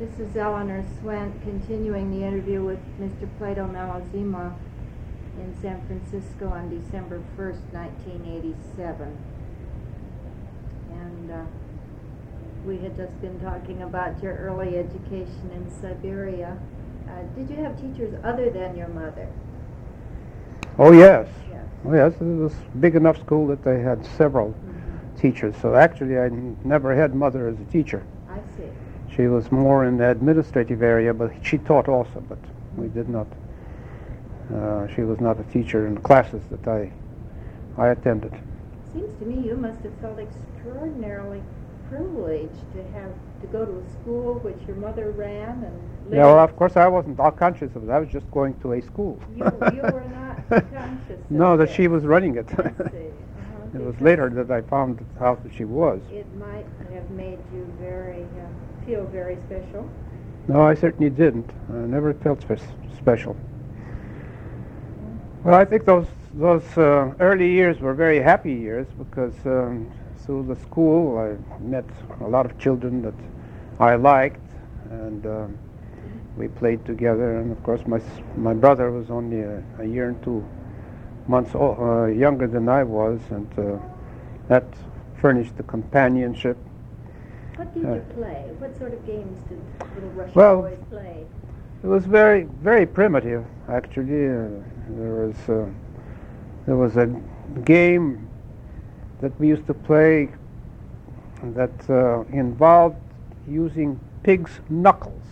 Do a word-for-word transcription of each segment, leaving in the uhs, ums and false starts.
This is Eleanor Swent continuing the interview with Mister Plato Malazima in San Francisco on December first, nineteen eighty-seven. And uh, we had just been talking about your early education in Siberia. Uh, did you have teachers other than your mother? Oh, yes. Yes. Oh, yes. It was a big enough school that they had several mm-hmm. teachers. So actually, I n- never had mother as a teacher. I see. She was more in the administrative area, but she taught also, but we did not. Uh, she was not a teacher in the classes that I I attended. Seems to me you must have felt extraordinarily privileged to have to go to a school which your mother ran and lived. Yeah, well, of course, I wasn't all conscious of it. I was just going to a school. You, you were not conscious of No, that this. she was running it. I see. Uh-huh. It was later that I found out that she was. It might have made you very, uh, feel very special. No, I certainly didn't. I never felt spe- special. Well, I think those those uh, early years were very happy years because um, through the school I met a lot of children that I liked, and um, we played together. And of course, my s- my brother was only a, a year and two months o- uh, younger than I was, and uh, that furnished the companionship. What did Uh, you play? What sort of games did little Russian Well, boys play? It was very, very primitive, actually. Uh, there was uh, there was a game that we used to play that uh, involved using pig's knuckles,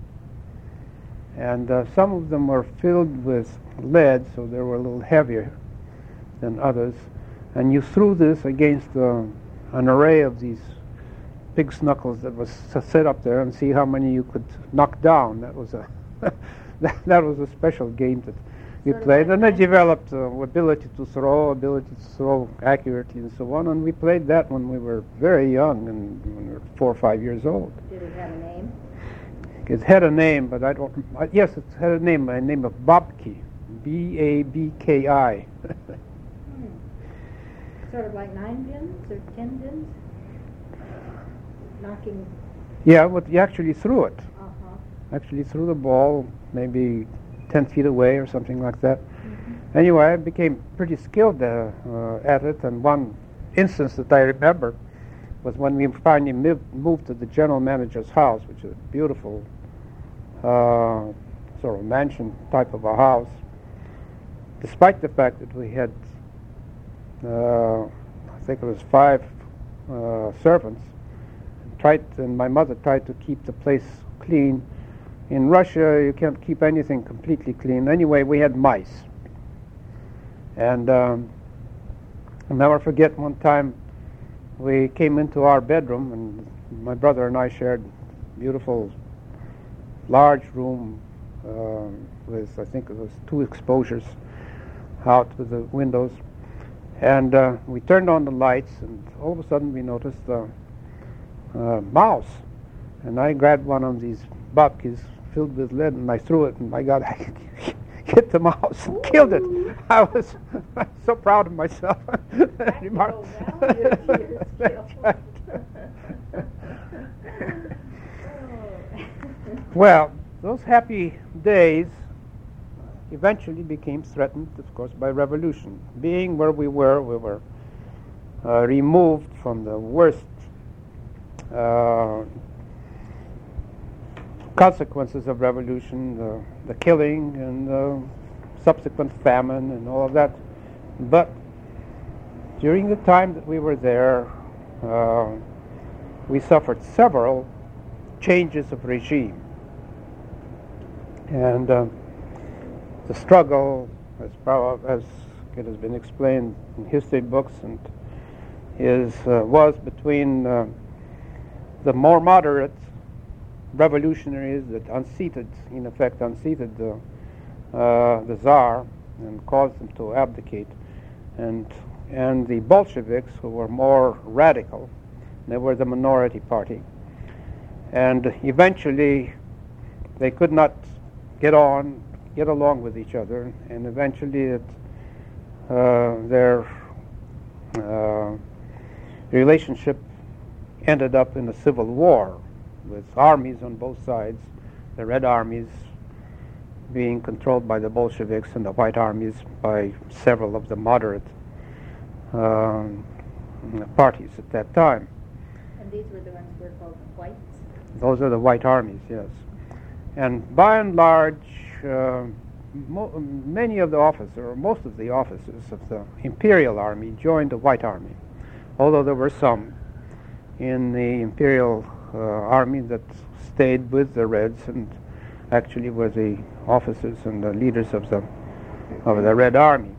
and uh, some of them were filled with lead, so they were a little heavier than others. And you threw this against uh, an array of these pig's knuckles that was s- set up there, and see how many you could knock down. That was a that, that was a special game that we Sort of played, like and I that? developed uh, ability to throw, ability to throw accurately, and so on. And we played that when we were very young, and when we were four or five years old. Did it have a name? It had a name, but I don't. Uh, yes, it had a name. A name of Babki, B A B K I. Hmm. Sort of like nine pins or ten pins? Knocking. Yeah, but you actually threw it. Uh-huh. Actually threw the ball maybe ten feet away or something like that. Mm-hmm. Anyway, I became pretty skilled uh, uh, at it, and one instance that I remember was when we finally moved, moved to the general manager's house, which is a beautiful uh, sort of mansion type of a house, despite the fact that we had, uh, I think it was five uh, servants, tried, and my mother tried to keep the place clean. In Russia, you can't keep anything completely clean. Anyway, we had mice. And um, I'll never forget one time we came into our bedroom, and my brother and I shared a beautiful large room uh, with, I think it was two exposures out to the windows. And uh, we turned on the lights, and all of a sudden we noticed a uh, mouse. And I grabbed one of these babkis filled with lead, and I threw it, and my God, I hit the mouse and killed it. I was so proud of myself. Practical value to your skill. That's right. Well, those happy days eventually became threatened, of course, by revolution. Being where we were, we were uh, removed from the worst uh, consequences of revolution, the, the killing and the subsequent famine and all of that. But during the time that we were there, uh, we suffered several changes of regime. And uh, the struggle, as, prob- as it has been explained in history books, and is uh, was between uh, the more moderate revolutionaries that unseated, in effect, unseated the uh, the Tsar and caused them to abdicate, and and the Bolsheviks, who were more radical. They were the minority party, and eventually they could not get on, get along with each other, and eventually it, uh, their uh, relationship ended up in a civil war. with armies on both sides, the Red armies being controlled by the Bolsheviks and the White armies by several of the moderate um, parties at that time. And these were the ones who were called whites? Those are the White armies, yes. And by and large, uh, mo- many of the officers, or most of the officers of the Imperial Army joined the White Army, although there were some in the Imperial uh, Army that stayed with the Reds and actually were the officers and the leaders of the of the Red Army.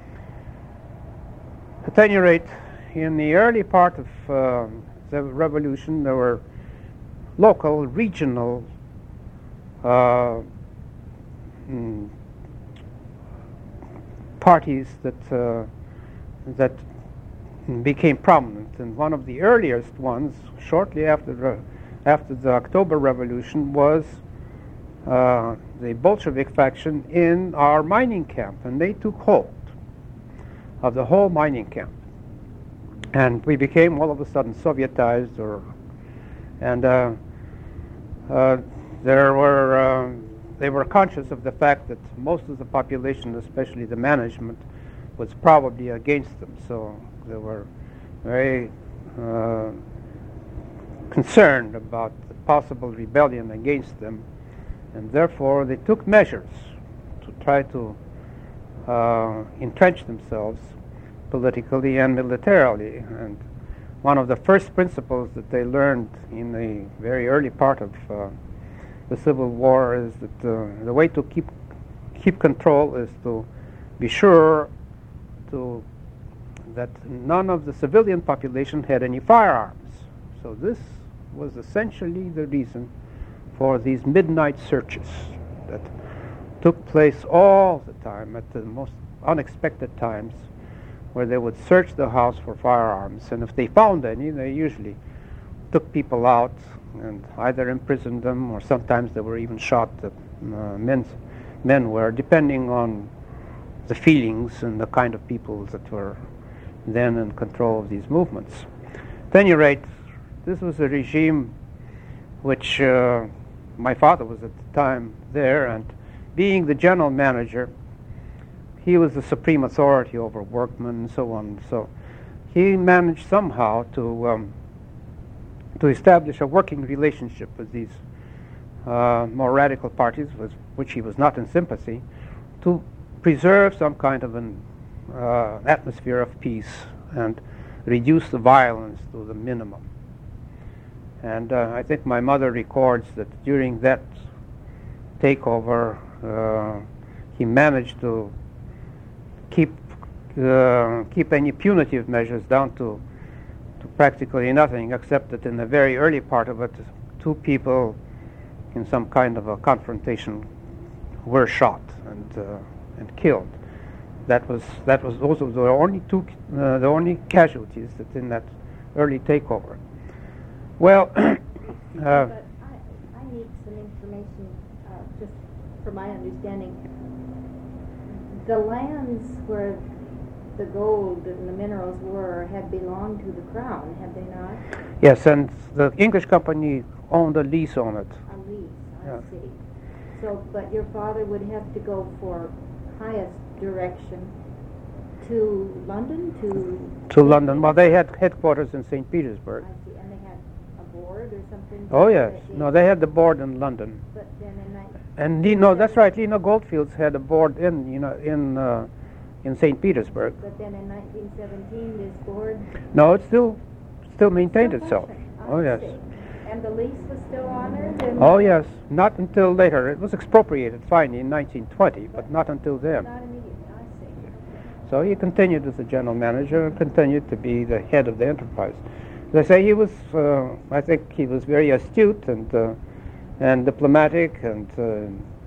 At any rate, in the early part of uh, the revolution, there were local, regional uh, mm, parties that uh, that became prominent, and one of the earliest ones, shortly after the after the October Revolution, was uh, the Bolshevik faction in our mining camp, and they took hold of the whole mining camp, and we became all of a sudden Sovietized, or and uh, uh, there were uh, they were conscious of the fact that most of the population, especially the management, was probably against them, so they were very uh, concerned about the possible rebellion against them, and therefore they took measures to try to uh, entrench themselves politically and militarily. And one of the first principles that they learned in the very early part of uh, the Civil War is that uh, the way to keep keep control is to be sure to that none of the civilian population had any firearms. So this was essentially the reason for these midnight searches that took place all the time at the most unexpected times, where they would search the house for firearms, and if they found any, they usually took people out and either imprisoned them, or sometimes they were even shot. The uh, men, men were, depending on the feelings and the kind of people that were then in control of these movements. At any rate, this was a regime which uh, my father was at the time there, and being the general manager, he was the supreme authority over workmen and so on. So he managed somehow to um, to establish a working relationship with these uh, more radical parties, with which he was not in sympathy, to preserve some kind of an uh, atmosphere of peace and reduce the violence to the minimum. And uh, I think my mother records that during that takeover, uh, he managed to keep uh, keep any punitive measures down to to practically nothing, except that in the very early part of it, two people in some kind of a confrontation were shot and uh, and killed. That was that was also the only two uh, the only casualties that in that early takeover. Well, uh, but I, I need some information, uh, just for my understanding. The lands where the gold and the minerals were had belonged to the crown, had they not? Yes, and the English company owned a lease on it. A lease, I Yeah. see. So, but your father would have to go for highest direction to London, to... To London. Well, they had headquarters in Saint Petersburg. I see, and they had a board or something? Oh, yes. that they- No, they had the board in London. But then in nineteen... And Le- no, that's right. Lena Goldfields had a board in, you know, in uh, in Saint Petersburg. But then in nineteen seventeen, this board... No, it still still maintained still itself. functioned. I Oh, yes. see. And the lease was still honored? And Oh, yes. Not until later. It was expropriated finally in nineteen twenty, but not until then. Not immediately, I see. Okay. So he continued as the general manager and continued to be the head of the enterprise. As I say, he was, uh, I think he was very astute and uh, and diplomatic, and uh,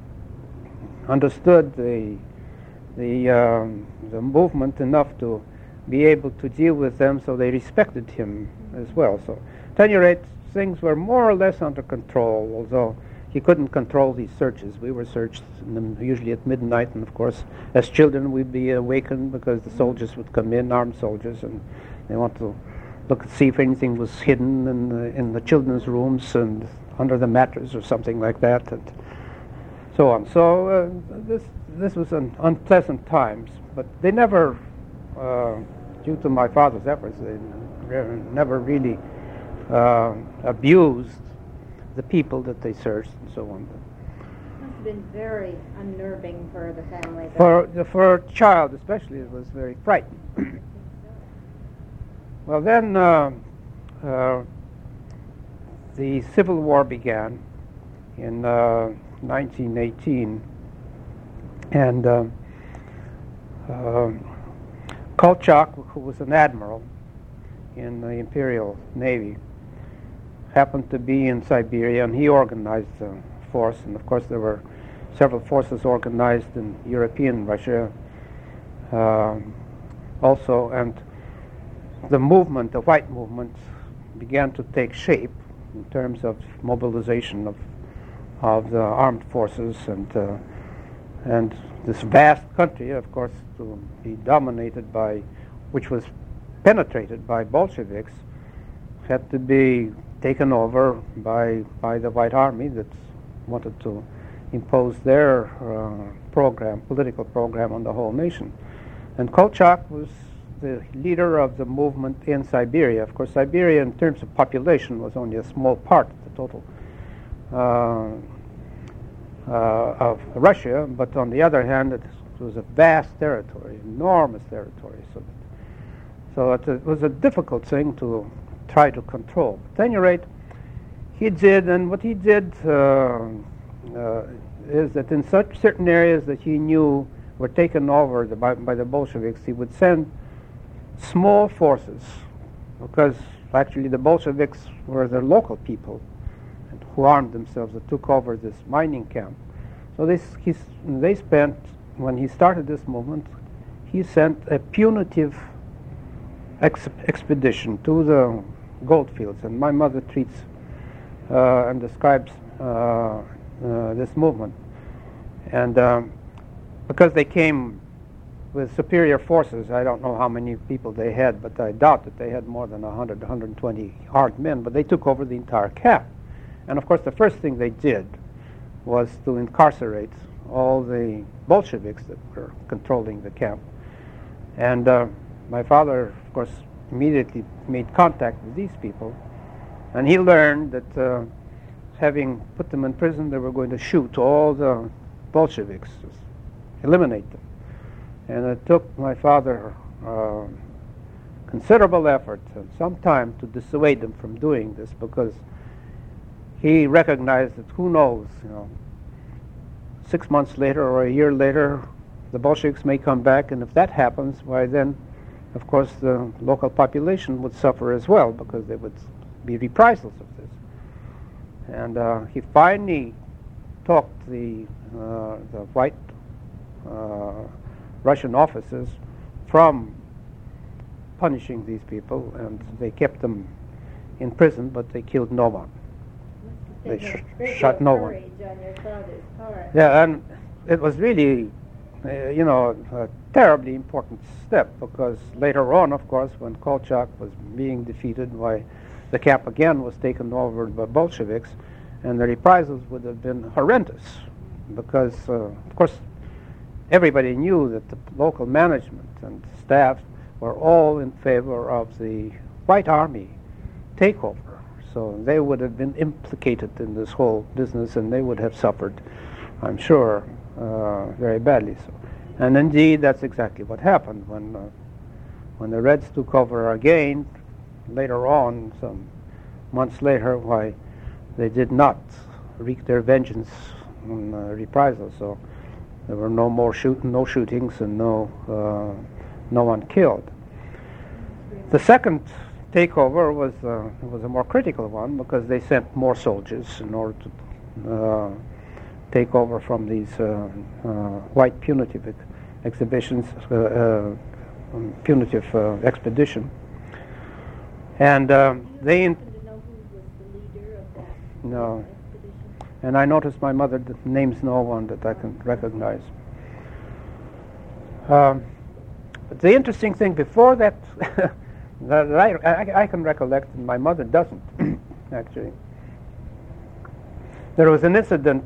understood the the um, the movement enough to be able to deal with them, so they respected him as well. So at any rate, things were more or less under control, although he couldn't control these searches. We were searched in the, usually at midnight, and of course, as children, we'd be awakened because the soldiers would come in, armed soldiers, and they want to look and see if anything was hidden in the, in the children's rooms and under the mattress or something like that, and so on. So uh, this this was an unpleasant times, but they never, uh, due to my father's efforts, they never really uh, abused the people that they searched and so on. Must have been very unnerving for the family. For the, for a child especially, it was very frightening. Well, then uh, uh, the Civil War began in uh, nineteen eighteen, and uh, uh, Kolchak, who was an admiral in the Imperial Navy, happened to be in Siberia, and he organized the force. And of course, there were several forces organized in European Russia uh, also, and the movement, the white movement, began to take shape in terms of mobilization of of the armed forces, and uh, and this vast country, of course, to be dominated by, which was penetrated by Bolsheviks, had to be taken over by by the White Army that wanted to impose their uh, program, political program, on the whole nation. And Kolchak was the leader of the movement in Siberia. Of course, Siberia, in terms of population, was only a small part of the total uh, uh, of Russia, but on the other hand, it was a vast territory, enormous territory. So, so it, it was a difficult thing to try to control. But at any rate, he did, and what he did uh, uh, is that in such certain areas that he knew were taken over the, by, by the Bolsheviks, he would send small forces, because actually the Bolsheviks were the local people who armed themselves and took over this mining camp. So this, he's, they spent, when he started this movement, he sent a punitive ex expedition to the gold fields, and my mother treats uh, and describes uh, uh, this movement. And um, because they came with superior forces, I don't know how many people they had, but I doubt that they had more than one hundred, one hundred twenty armed men, but they took over the entire camp. And of course, the first thing they did was to incarcerate all the Bolsheviks that were controlling the camp. And uh, my father, of course, immediately made contact with these people, and he learned that uh, having put them in prison, they were going to shoot all the Bolsheviks, eliminate them. And it took my father uh, considerable effort and some time to dissuade them from doing this, because he recognized that, who knows, you know, six months later or a year later, the Bolsheviks may come back, and if that happens, why then, of course, the local population would suffer as well, because there would be reprisals of this. And uh, he finally talked the uh, the white uh, Russian officers from punishing these people, and they kept them in prison, but they killed no one. They sh shot no one. On your father's part. Yeah, and it was really, uh, you know, a terribly important step, because later on, of course, when Kolchak was being defeated, why the camp again was taken over by Bolsheviks, and the reprisals would have been horrendous, because, uh, of course, everybody knew that the local management and staff were all in favor of the White Army takeover. So they would have been implicated in this whole business, and they would have suffered, I'm sure, uh, very badly. So, and indeed, that's exactly what happened when uh, when the Reds took over again. Later on, some months later, why they did not wreak their vengeance on uh, reprisals. So there were no more shoot, no shootings, and no uh, no one killed. The second takeover was uh, was a more critical one, because they sent more soldiers in order to uh, take over from these uh, uh, white punitive ex exhibitions, uh, uh, punitive uh, expedition, and um, they. In Do you happen to know who was the leader of that no, expedition? and I noticed my mother names no one that I can recognize. Um, but the interesting thing before that. That I, I, I can recollect, and my mother doesn't, actually. there was an incident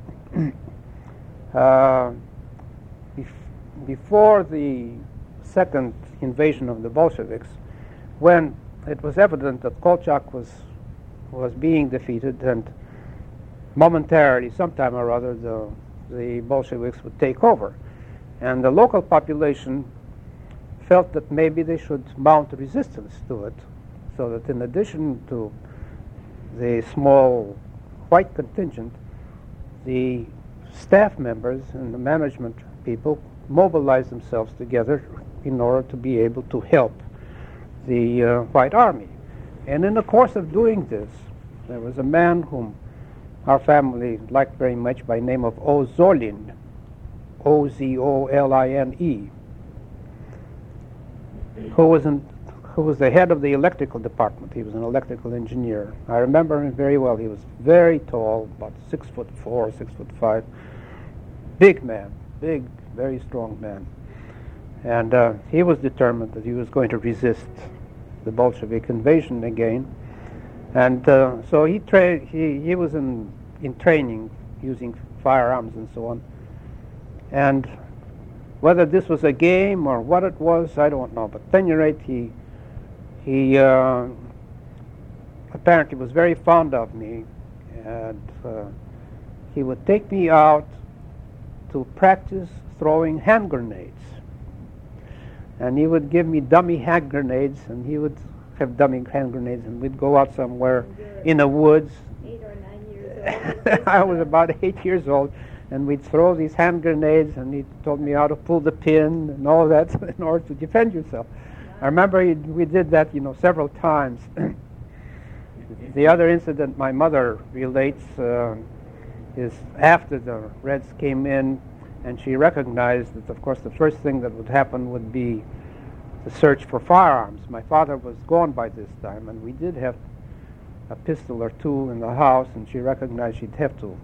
uh, bef before the second invasion of the Bolsheviks, when it was evident that Kolchak was was being defeated, and momentarily, sometime or other, the the Bolsheviks would take over, and the local population felt that maybe they should mount resistance to it, so that in addition to the small white contingent, the staff members and the management people mobilized themselves together in order to be able to help the uh, White Army. And in the course of doing this, there was a man whom our family liked very much by name of Ozolin, O Z O L I N E, who was in, who was the head of the electrical department. He was an electrical engineer. I remember him very well. He was very tall, about six foot four, six foot five, big man, big, very strong man. And uh, he was determined that he was going to resist the Bolshevik invasion again. And uh, so he, tra he, he was in, in training using firearms and so on. And whether this was a game or what it was, I don't know. But at any rate, he, he uh, apparently was very fond of me. And uh, he would take me out to practice throwing hand grenades. And he would give me dummy hand grenades, and he would have dummy hand grenades, and we'd go out somewhere in the woods. Eight or nine years old. I was about eight years old, and we'd throw these hand grenades, and he told me how to pull the pin and all that in order to defend yourself. Wow. I remember he, we did that, you know, several times. The other incident my mother relates uh, is after the Reds came in, and she recognized that, of course, the first thing that would happen would be the search for firearms. My father was gone by this time, and we did have a pistol or two in the house, and she recognized she'd have to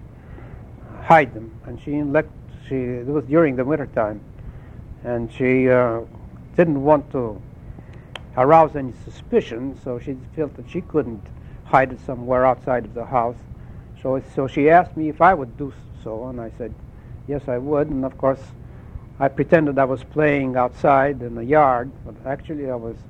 hide them. And she, elect, she it was during the winter time, and she uh, didn't want to arouse any suspicion, so she felt that she couldn't hide it somewhere outside of the house. So, so she asked me if I would do so, and I said, yes, I would. And of course, I pretended I was playing outside in the yard, but actually I was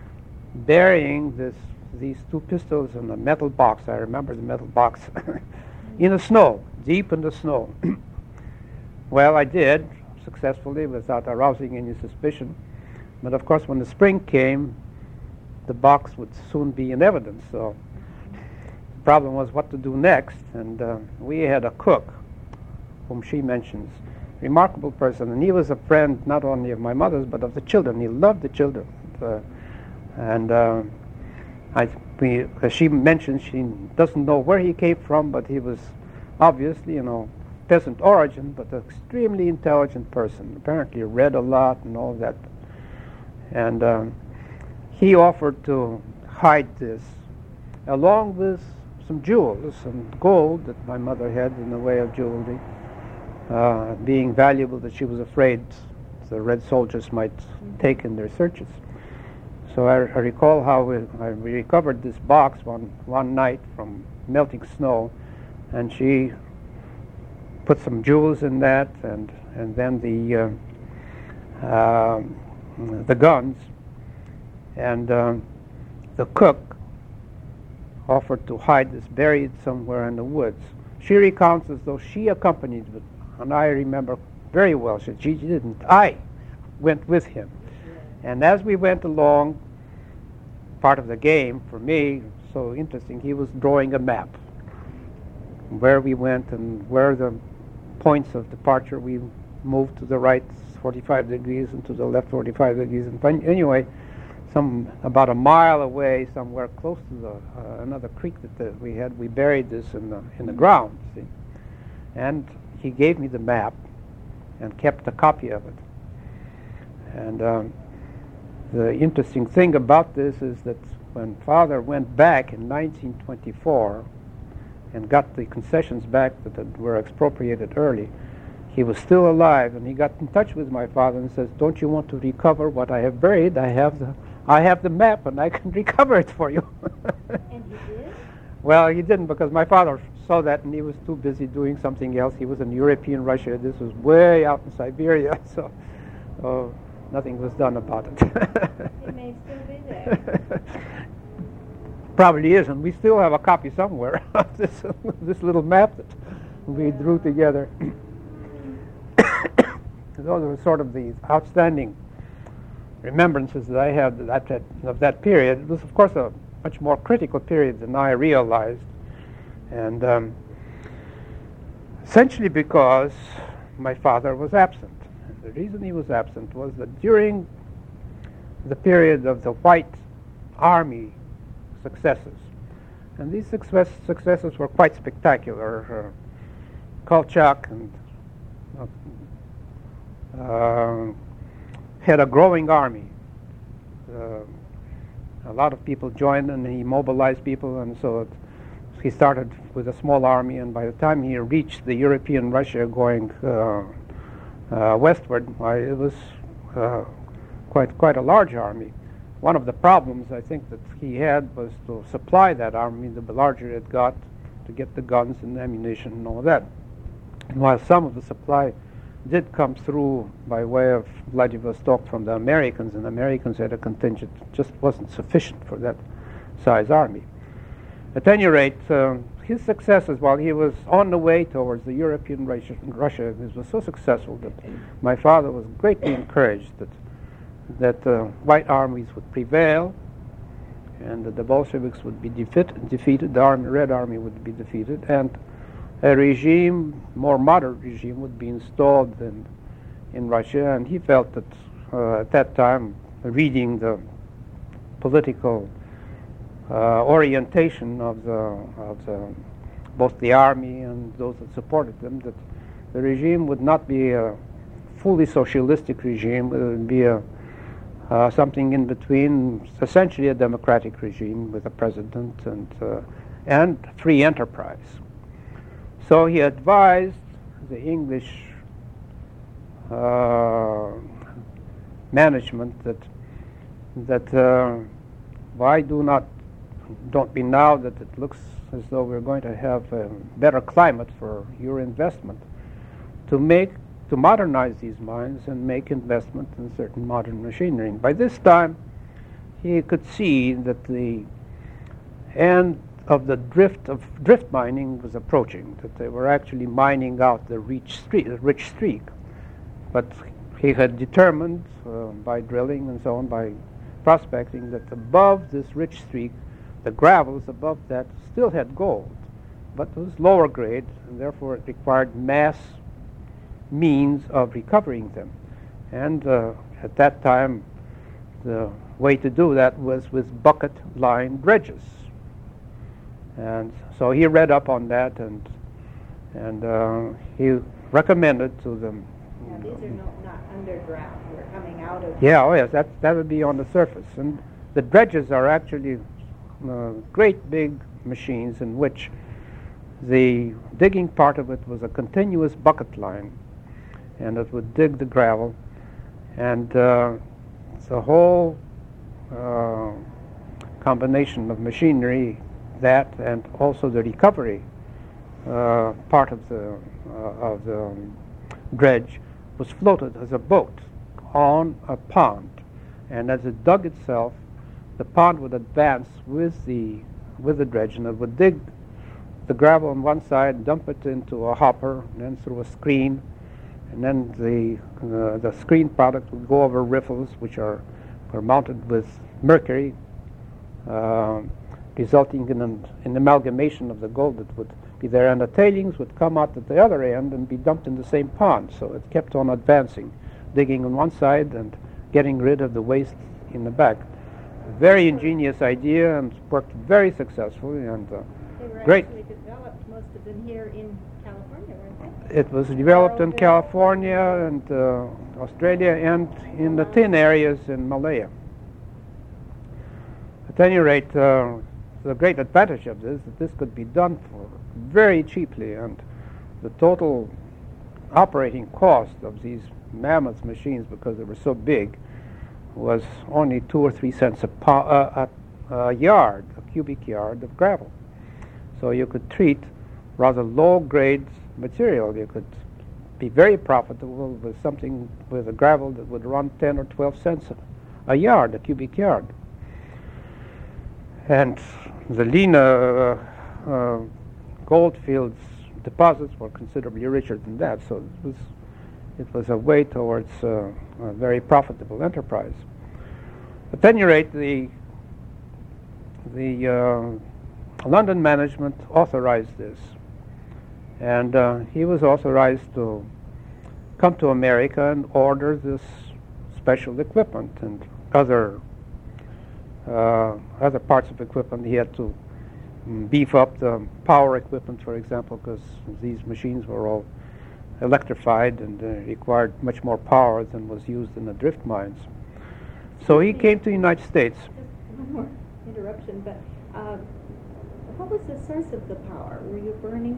burying this, these two pistols in a metal box. I remember the metal box in the snow, deep in the snow. Well, I did successfully without arousing any suspicion. But of course, when the spring came, the box would soon be in evidence. So the problem was what to do next. And uh, we had a cook whom she mentions, remarkable person, and he was a friend not only of my mother's but of the children. He loved the children, uh, and uh, I, we, as she mentioned, she doesn't know where he came from, but he was obviously, you know, peasant origin, but an extremely intelligent person. Apparently read a lot and all that, and um, he offered to hide this, along with some jewels, some gold that my mother had in the way of jewelry. Uh, being valuable that she was afraid the Red soldiers might take in their searches. So I, I recall how we, I, we recovered this box one, one night from melting snow, and she put some jewels in that, and, and then the, uh, uh, the guns, and um, the cook offered to hide this buried somewhere in the woods. She recounts as though she accompanied with, and I remember very well, she, she didn't. I went with him. And as we went along, part of the game, for me, so interesting, he was drawing a map, where we went and where the points of departure. We moved to the right forty-five degrees and to the left forty-five degrees. And anyway, some about a mile away, somewhere close to the, uh, another creek that the, we had, we buried this in the, in the ground, see. And he gave me the map and kept a copy of it. And um, the interesting thing about this is that when Father went back in nineteen twenty-four and got the concessions back that had, were expropriated early, he was still alive, and he got in touch with my father and says, "Don't you want to recover what I have buried? I have the, I have the map, and I can recover it for you." And he did? Well, he didn't, because my father saw that, and he was too busy doing something else. He was in European Russia. This was way out in Siberia, so uh, nothing was done about it. It may still be there. Probably is, and we still have a copy somewhere of this, this little map that we drew together. Those are sort of the outstanding remembrances that I have that, that, of that period. It was, of course, a much more critical period than I realized. And um, essentially because my father was absent. And the reason he was absent was that during the period of the White Army successes, and these success, successes were quite spectacular. Uh, Kolchak and uh, uh, had a growing army. Uh, a lot of people joined, and he mobilized people, and so it, he started with a small army, and by the time he reached the European Russia going uh, uh, westward, I, it was uh, quite quite a large army. One of the problems I think that he had was to supply that army. The larger it got, to get the guns and ammunition and all that. And while some of the supply did come through by way of Vladivostok from the Americans, and the Americans had a contingent, it just wasn't sufficient for that size army. At any rate, uh, his successes while he was on the way towards the European Russia, Russia this was so successful that my father was greatly encouraged that that uh, white armies would prevail, and that the Bolsheviks would be defeat, defeated, the army, Red Army would be defeated, and a regime, more moderate regime, would be installed in, in Russia. And he felt that uh, at that time, reading the political uh, orientation of the, of the, both the army and those that supported them, that the regime would not be a fully socialistic regime, it would be a Uh, something in between, essentially a democratic regime with a president and uh, and free enterprise. So he advised the English uh, management that that uh, why do not don't be now that it looks as though we're going to have a better climate for your investment, to make to modernize these mines and make investment in certain modern machinery. And by this time, he could see that the end of the drift of drift mining was approaching, that they were actually mining out the rich streak, rich streak. But he had determined uh, by drilling and so on, by prospecting, that above this rich streak, the gravels above that still had gold, but it was lower grade, and therefore it required mass means of recovering them. And uh, at that time, the way to do that was with bucket-lined dredges. And so he read up on that, and and uh, he recommended to them. Now, these are no, not underground. We're coming out of. Yeah, oh yes, that that would be on the surface. And the dredges are actually uh, great big machines in which the digging part of it was a continuous bucket line, and it would dig the gravel, and uh, the whole uh, combination of machinery, that and also the recovery uh, part of the uh, of the um, dredge, was floated as a boat on a pond, and as it dug itself, the pond would advance with the with the dredge, and it would dig the gravel on one side, dump it into a hopper, and then through a screen. And then the uh, the screen product would go over riffles, which are, are mounted with mercury, uh, resulting in an, an amalgamation of the gold that would be there. And the tailings would come out at the other end and be dumped in the same pond. So it kept on advancing, digging on one side and getting rid of the waste in the back. A very ingenious idea, and worked very successfully. And uh, They were great. actually developed, most of them here in California, weren't they? It was developed in California and uh, Australia, and in the tin areas in Malaya. At any rate, uh, the great advantage of this is that this could be done for very cheaply, and the total operating cost of these mammoth machines, because they were so big, was only two or three cents a, po- uh, a, a yard, a cubic yard of gravel. So you could treat rather low-grade material. You could be very profitable with something with a gravel that would run ten or twelve cents a yard, a cubic yard. And the Lena uh, uh, Goldfields deposits were considerably richer than that, so it was it was a way towards uh, a very profitable enterprise. At any rate, the the uh, London management authorized this, and uh, he was authorized to come to America and order this special equipment and other uh, other parts of equipment. He had to mm, beef up the power equipment, for example, because these machines were all electrified and uh, required much more power than was used in the drift mines. So he came to the United States. Just one more interruption, but uh, what was the source of the power? Were you burning?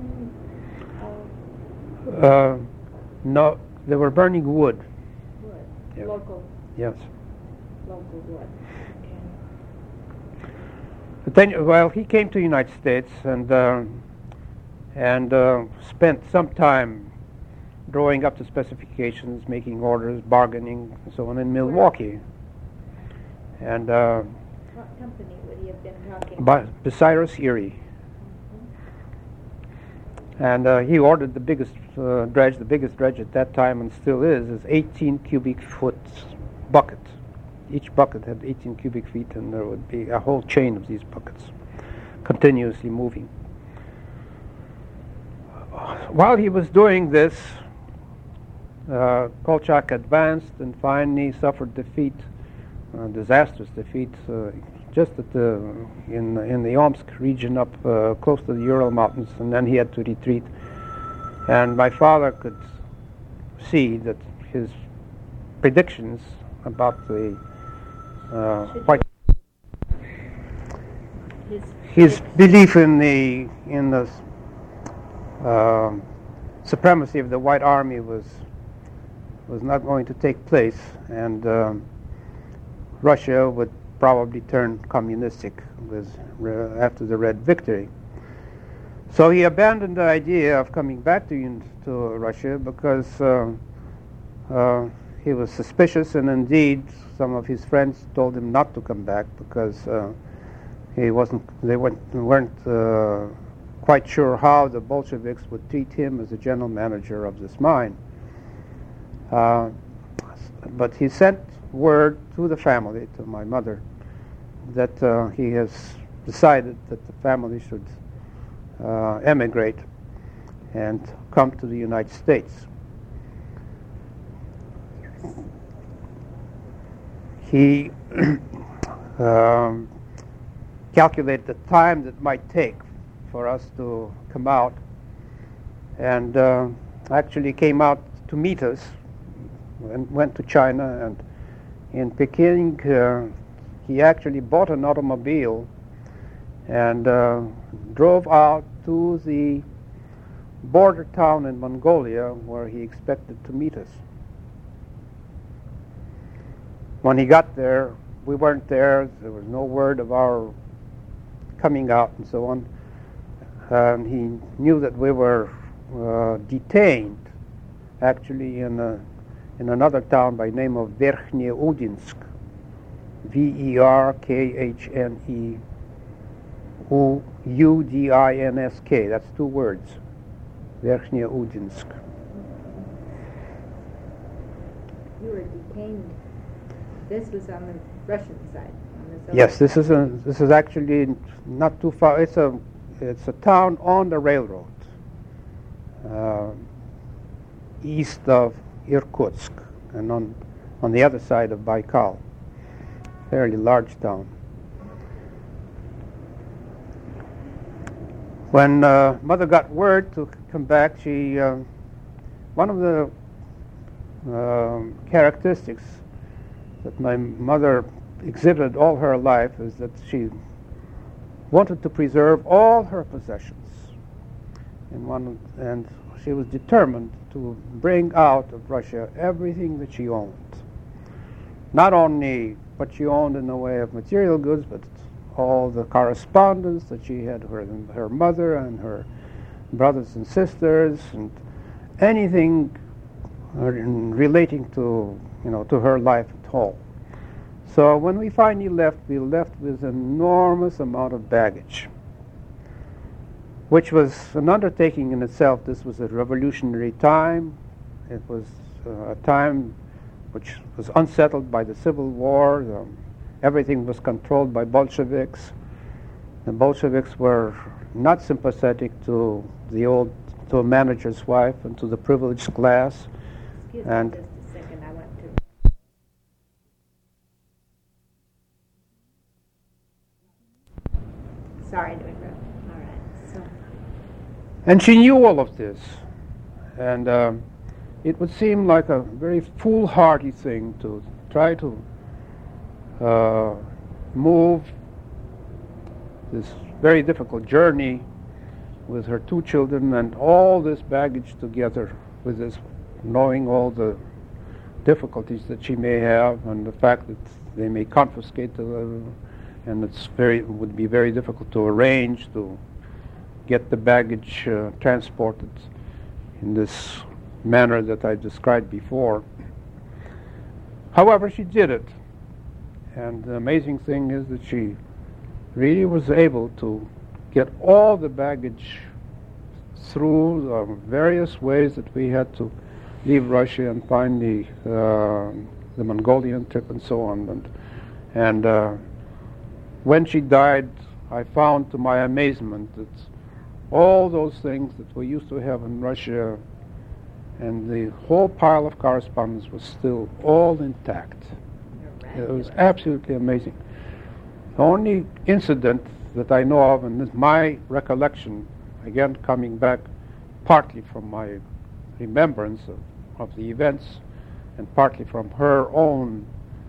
Uh, Uh, no, they were burning wood. wood, Yeah. local, Yes. local wood. But then, well, he came to the United States and uh, and uh, spent some time drawing up the specifications, making orders, bargaining, and so on in Milwaukee. And uh, What company would he have been talking by Bucyrus Erie. And uh, he ordered the biggest uh, dredge, the biggest dredge at that time and still is, is eighteen cubic foot bucket. Each bucket had eighteen cubic feet, and there would be a whole chain of these buckets continuously moving. While he was doing this, uh, Kolchak advanced and finally suffered defeat, uh, disastrous defeat, uh, just at the in in the Omsk region up uh, close to the Ural Mountains, and then he had to retreat. And my father could see that his predictions about the uh, white his, his belief in the in the um supremacy of the White Army was was not going to take place, and um, Russia would probably turn communistic with, uh, after the Red victory. So he abandoned the idea of coming back to, to Russia because uh, uh, he was suspicious, and indeed some of his friends told him not to come back because uh, he wasn't. They weren't, weren't uh, quite sure how the Bolsheviks would treat him as a general manager of this mine. Uh, but he sent word to the family, to my mother, that uh, he has decided that the family should uh, emigrate and come to the United States. He um, calculated the time that it might take for us to come out, and uh, actually came out to meet us and went to China. And in Peking, uh, he actually bought an automobile and uh, drove out to the border town in Mongolia where he expected to meet us. When he got there, we weren't there. There was no word of our coming out and so on. And he knew that we were uh, detained, actually, in a, in another town by name of Verkhnie Udinsk, V E R K H N E U D I N S K. That's two words, Verkhnie Udinsk. You were detained. This was on the Russian side. On the Yes, this is a, this is actually not too far. It's a it's a town on the railroad, uh, east of Irkutsk, and on on the other side of Baikal. Fairly large town. When uh, mother got word to come back, she uh, one of the um characteristics that my mother exhibited all her life is that she wanted to preserve all her possessions. And one, and she was determined to bring out of Russia everything that she owned. Not only what she owned in the way of material goods, but all the correspondence that she had with her, her mother and her brothers and sisters, and anything uh, relating to, you know, to her life at all. So when we finally left, we left with an enormous amount of baggage, which was an undertaking in itself. This was a revolutionary time. It was uh, a time which was unsettled by the Civil War. Um, everything was controlled by Bolsheviks. The Bolsheviks were not sympathetic to the old, to a manager's wife and to the privileged class. Excuse and me just a second, I went to... Sorry to interrupt. All right, so... And she knew all of this. And um, it would seem like a very foolhardy thing to try to uh, move this very difficult journey with her two children and all this baggage together, with this, knowing all the difficulties that she may have and the fact that they may confiscate the, and it's very, it would be very difficult to arrange to get the baggage uh, transported in this manner that I described before. However, she did it. And the amazing thing is that she really was able to get all the baggage through uh, various ways that we had to leave Russia and find the, uh, the Mongolian trip and so on. And, and uh, when she died, I found to my amazement that all those things that we used to have in Russia and the whole pile of correspondence was still all intact. It was absolutely amazing. The only incident that I know of, and this is my recollection, again coming back partly from my remembrance of, of the events and partly from her own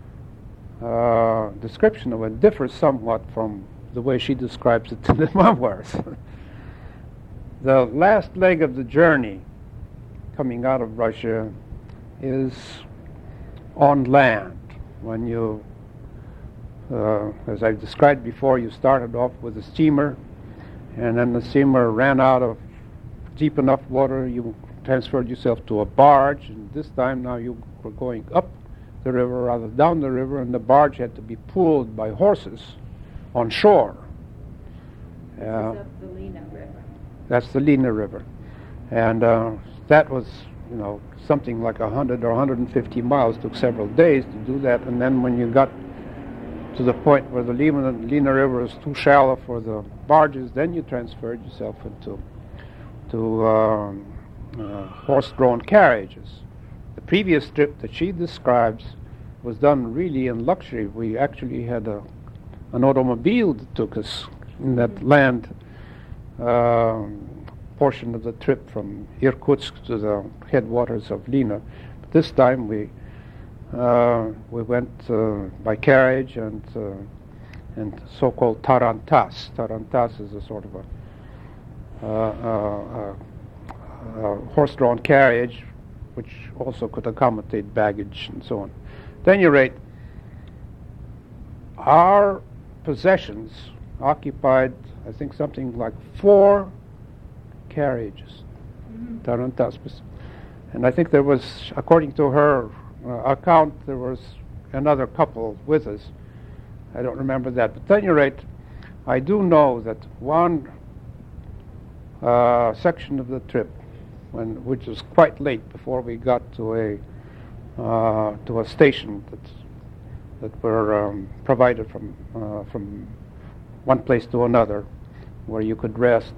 uh, description of it, differs somewhat from the way she describes it in the memoirs. The last leg of the journey coming out of Russia is on land. When you, uh, as I've described before, you started off with a steamer, and then the steamer ran out of deep enough water, you transferred yourself to a barge, and this time now you were going up the river rather than down the river, and the barge had to be pulled by horses on shore. This is up the Lena River. That's the Lena River. And uh, that was, you know, something like one hundred or one hundred fifty miles. Took several days to do that. And then when you got to the point where the Lena, Lena River is too shallow for the barges, then you transferred yourself into to um, uh, horse-drawn carriages. The previous trip that she describes was done really in luxury. We actually had a, an automobile that took us in that land uh, portion of the trip from Irkutsk to the headwaters of Lena. But this time we uh, we went uh, by carriage and uh, and so-called tarantas. Tarantas is a sort of a, uh, uh, uh, uh, horse-drawn carriage, which also could accommodate baggage and so on. At any rate, our possessions occupied, I think, something like four carriages, mm-hmm. tarantas. And I think there was, according to her uh, account, there was another couple with us. I don't remember that. But at any rate, I do know that one uh, section of the trip, when, which was quite late before we got to a uh, to a station that that were um, provided from uh, from one place to another, where you could rest.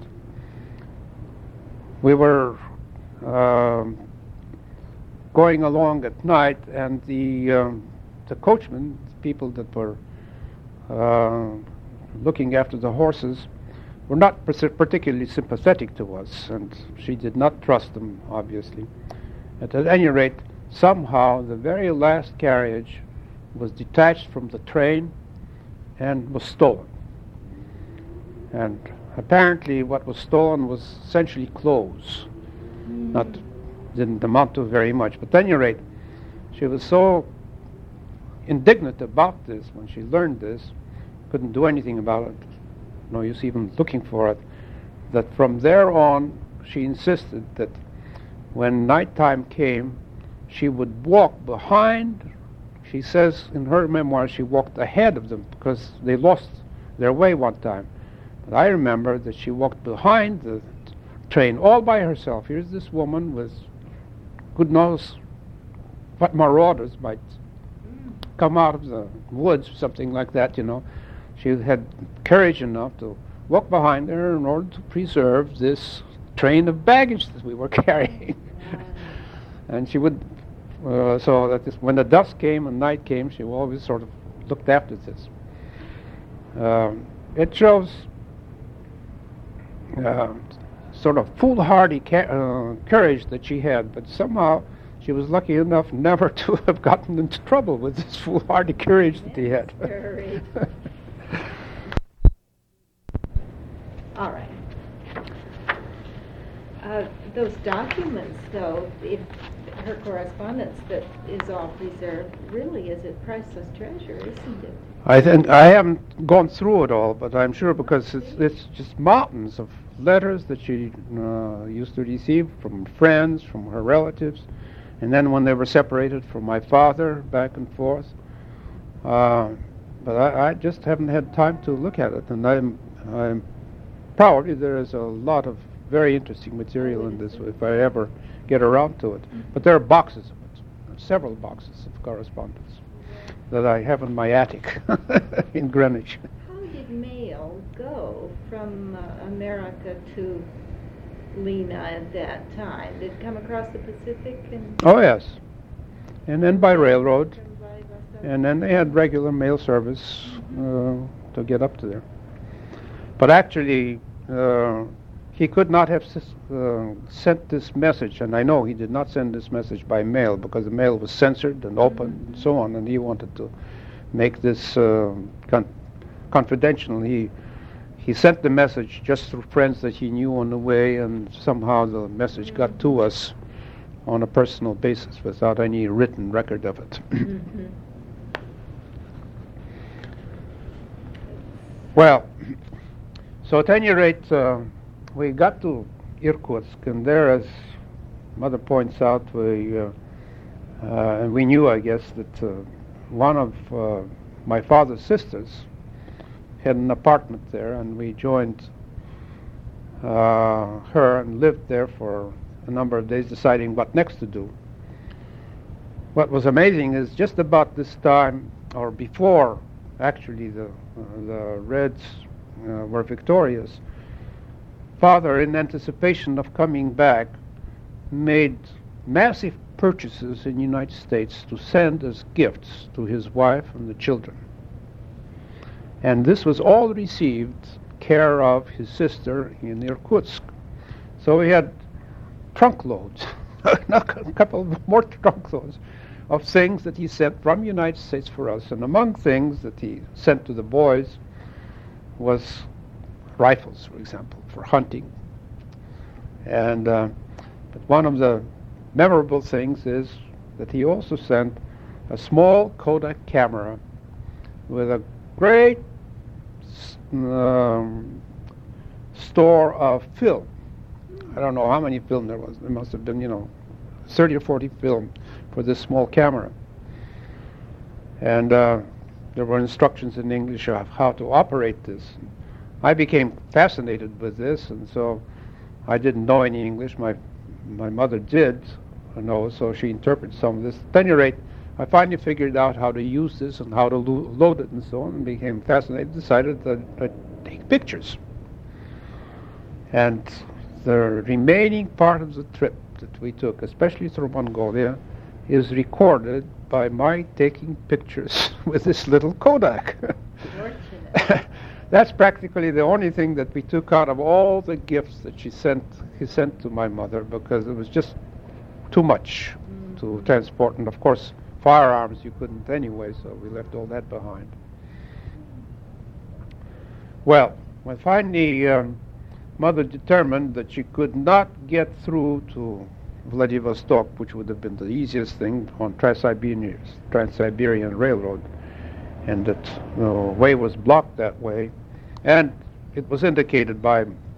We were um, going along at night, and the um, the coachman, the people that were uh, looking after the horses, were not particularly sympathetic to us, and she did not trust them, obviously. But at any rate, somehow the very last carriage was detached from the train and was stolen. And apparently what was stolen was essentially clothes. Mm. Not, didn't amount to very much. But at any rate, she was so indignant about this when she learned this, couldn't do anything about it, no use even looking for it, that from there on she insisted that when nighttime came, she would walk behind. She says in her memoir she walked ahead of them because they lost their way one time. But I remember that she walked behind the train all by herself. Here's this woman with good knows what marauders might come out of the woods, something like that, you know. She had courage enough to walk behind her in order to preserve this train of baggage that we were carrying. And she would, uh, so that this, when the dusk came and night came, she always sort of looked after this. Um, it shows uh, sort of foolhardy ca- uh, courage that she had, but somehow she was lucky enough never to have gotten into trouble with this foolhardy courage that he had. All right. Uh, those documents, though, if her correspondence that is all preserved, really is a priceless treasure, isn't it? I think I haven't gone through it all, but I'm sure because it's it's just mountains of letters that she uh, used to receive from friends, from her relatives, and then when they were separated from my father, back and forth. Uh, but I, I just haven't had time to look at it, and I'm I'm probably there is a lot of very interesting material in this if I ever get around to it. But there are boxes of it, several boxes of correspondence that I have in my attic in Greenwich. How did mail go from uh, America to Lena at that time? Did it come across the Pacific? And oh, yes. And then by railroad. And then they had regular mail service uh, to get up to there. But actually, uh, he could not have uh, sent this message, and I know he did not send this message by mail because the mail was censored and open mm-hmm. and so on, and he wanted to make this uh, con- confidential. He he sent the message just through friends that he knew on the way, and somehow the message mm-hmm. got to us on a personal basis without any written record of it. Mm-hmm. Well, so at any rate, uh, we got to Irkutsk, and there, as Mother points out, we uh, uh, and we knew, I guess, that uh, one of uh, my father's sisters had an apartment there, and we joined uh, her and lived there for a number of days, deciding what next to do. What was amazing is just about this time, or before, actually, the uh, the Reds uh, were victorious. Father, in anticipation of coming back, made massive purchases in the United States to send as gifts to his wife and the children. And this was all received care of his sister in Irkutsk. So we had trunk loads, a couple of more trunk loads of things that he sent from the United States for us. And among things that he sent to the boys was rifles, for example, for hunting. And uh, but one of the memorable things is that he also sent a small Kodak camera with a great um, store of film. I don't know how many film there was. There must have been, you know, thirty or forty film for this small camera. And uh, there were instructions in English of how to operate this. I became fascinated with this, and so I didn't know any English. My my mother did know, so she interpreted some of this. At any rate, I finally figured out how to use this and how to lo- load it and so on, and became fascinated, decided that I'd take pictures. And the remaining part of the trip that we took, especially through Mongolia, is recorded by my taking pictures with this little Kodak. Fortunate. That's practically the only thing that we took out of all the gifts that she sent, he sent to my mother, because it was just too much mm-hmm. to transport. And of course, firearms you couldn't anyway, so we left all that behind. Well, when finally um, Mother determined that she could not get through to Vladivostok, which would have been the easiest thing on Trans-Siberian, Trans-Siberian Railroad, and that the way was blocked that way, and it was indicated by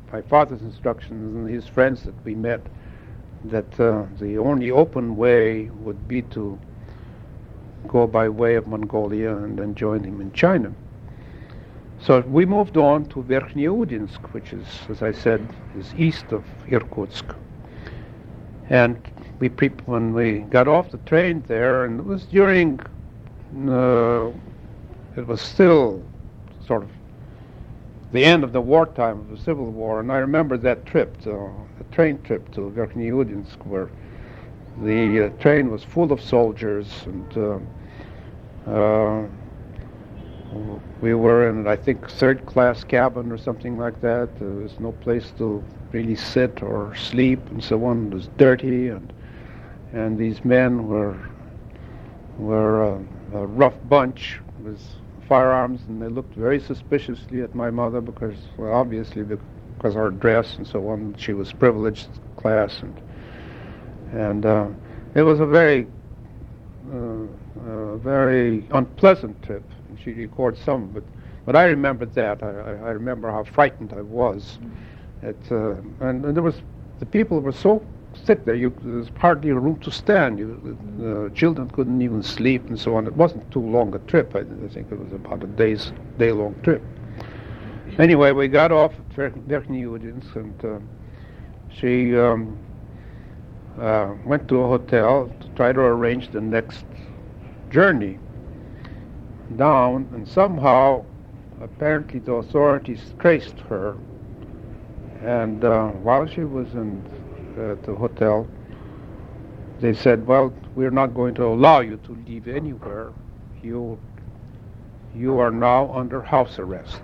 my father's instructions and his friends that we met, that uh, the only open way would be to go by way of Mongolia and then join him in China. So we moved on to Verkhnyudinsk, which is, as I said, is east of Irkutsk. And we pre- when we got off the train there, and it was during, uh, it was still sort of the end of the wartime of the Civil War, and I remember that trip, to, the train trip to Verkhnyudinsk, where the uh, train was full of soldiers, and uh, uh, we were in, I think, third-class cabin or something like that. There was no place to really sit or sleep, and so on. It was dirty, and and these men were were uh, a rough bunch with firearms, and they looked very suspiciously at my mother because, well, obviously because of her dress and so on, she was privileged class, and and uh, it was a very uh, uh, very unpleasant trip. And she records some of it, but I remember that. I, I, I remember how frightened I was. At, uh, and, and there was the people were so sit there. You, there was hardly a room to stand. You, the children couldn't even sleep and so on. It wasn't too long a trip. I, I think it was about a day's day-long trip. Anyway, we got off at Verkhnyudinsk, and uh, she um, uh, went to a hotel to try to arrange the next journey down, and somehow, apparently, the authorities traced her. And uh, while she was in uh, the hotel, they said, well, we're not going to allow you to leave anywhere. You, you are now under house arrest.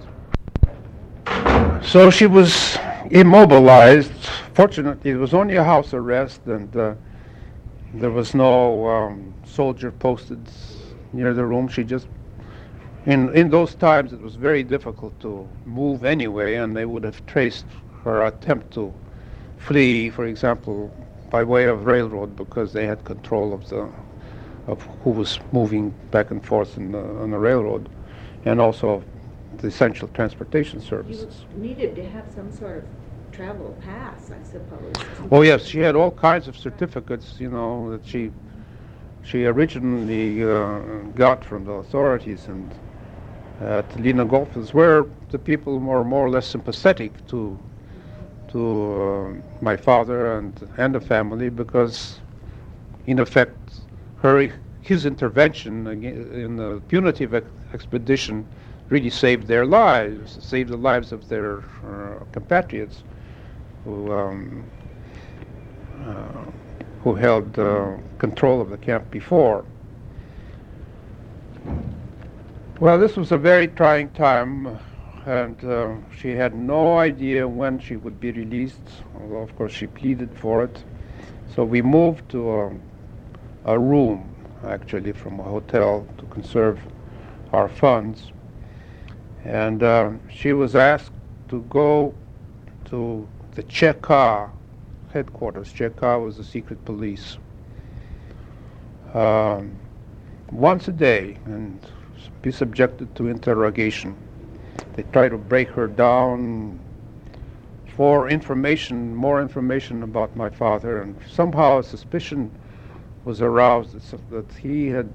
So she was immobilized. Fortunately, it was only a house arrest, and uh, there was no um, soldier posted near the room. She just, in, in those times, it was very difficult to move anyway, and they would have traced her attempt to flee, for example, by way of railroad, because they had control of the of who was moving back and forth in the, on the railroad, and also the essential transportation services. You needed to have some sort of travel pass, I suppose. Oh yes, she had all kinds of certificates, you know, that she she originally uh, got from the authorities, and at Lena Golfes, where the people were more or less sympathetic to to uh, my father and and the family, because in effect her his intervention in the punitive ex- expedition really saved their lives, saved the lives of their uh, compatriots who um, uh, who held uh, control of the camp before. Well, this was a very trying time, and uh, she had no idea when she would be released, although of course she pleaded for it. So we moved to a, a room, actually, from a hotel to conserve our funds. And uh, she was asked to go to the Cheka headquarters. Cheka was the secret police. Um, once a day, and be subjected to interrogation. They try to break her down for information, more information about my father, and somehow a suspicion was aroused that, that he had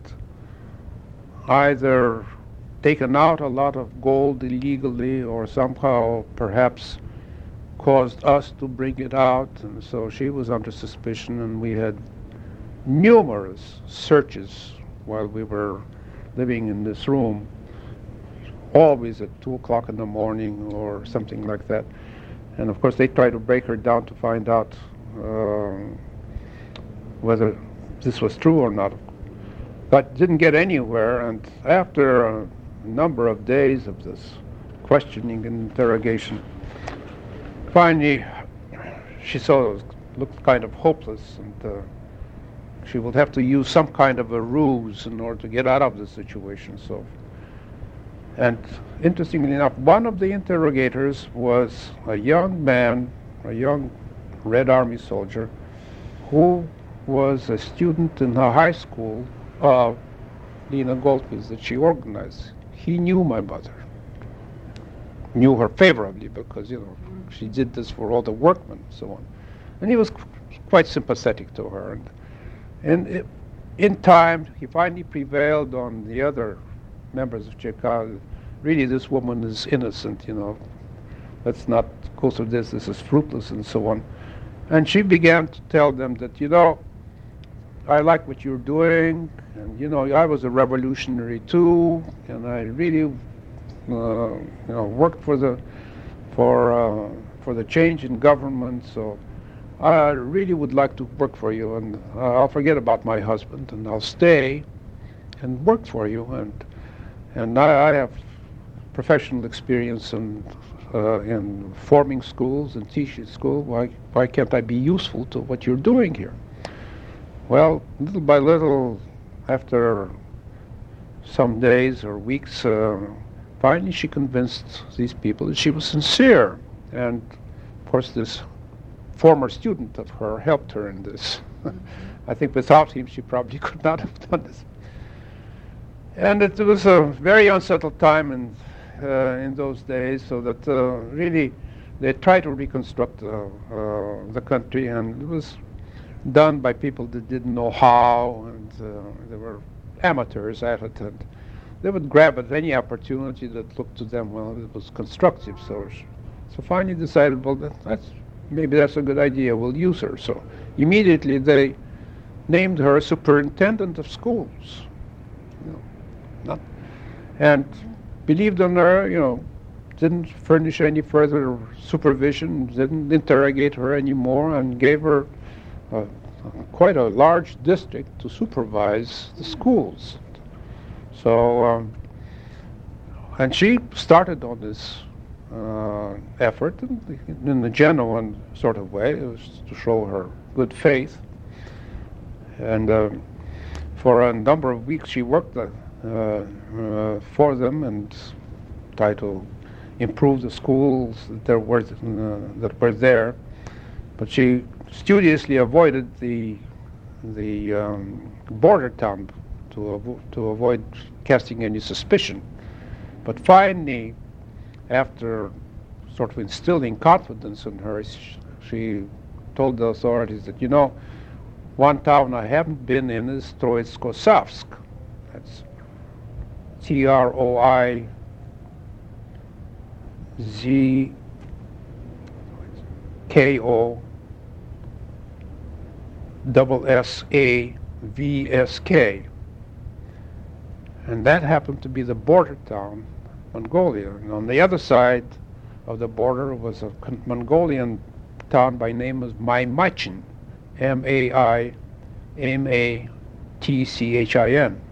either taken out a lot of gold illegally or somehow perhaps caused us to bring it out, and so she was under suspicion, and we had numerous searches while we were living in this room, always at two o'clock in the morning or something like that. And of course they tried to break her down to find out uh, whether this was true or not, but didn't get anywhere. And after a number of days of this questioning and interrogation, finally she saw it was, looked kind of hopeless, and uh, she would have to use some kind of a ruse in order to get out of the situation. So, and interestingly enough, one of the interrogators was a young man, a young Red Army soldier, who was a student in the high school of Lena Golfes that she organized. He knew my mother. knew her favorably because, you know, she did this for all the workmen and so on. And he was qu- quite sympathetic to her. And, and it, in time, he finally prevailed on the other members of Chicago. Really, this woman is innocent, you know. Let's not go through this. This is fruitless and so on. And she began to tell them that, you know, I like what you're doing, and you know, I was a revolutionary too, and I really, uh, you know, worked for the, for uh, for the change in government. So I really would like to work for you, and uh, I'll forget about my husband, and I'll stay, and work for you, and and I, I have professional experience in uh, in forming schools and teaching school. Why why can't I be useful to what you're doing here? Well, little by little, after some days or weeks, uh, finally she convinced these people that she was sincere. And, of course, this former student of her helped her in this. I think without him, she probably could not have done this. And it was a very unsettled time in, uh, in those days, so that uh, really they tried to reconstruct uh, uh, the country, and it was done by people that didn't know how, and uh, they were amateurs at it, and they would grab at any opportunity that looked to them, well, it was constructive. So, so finally decided, well, that, that's maybe that's a good idea. We'll use her. So immediately they named her superintendent of schools, you know, not, and believed in her. You know, didn't furnish any further supervision, didn't interrogate her anymore, and gave her Uh, quite a large district to supervise the schools. So, um, and she started on this uh, effort in, in the genuine sort of way. It was to show her good faith. And uh, for a number of weeks she worked uh, uh, for them and tried to improve the schools that there were, uh, that were there. But she studiously avoided the the um, border town to avo- to avoid casting any suspicion. But finally, after sort of instilling confidence in her, sh- she told the authorities that, you know, one town I haven't been in is Troitsko-Savsk. That's T R O I Z K O double S A V S K. And that happened to be the border town, Mongolia. And on the other side of the border was a con- Mongolian town by name of Maimachin, M A I M A T C H I N.